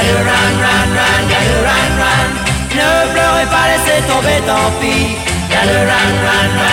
Ne pleurez pas, laissez tomber, tant pis. Y'a le run, run, run.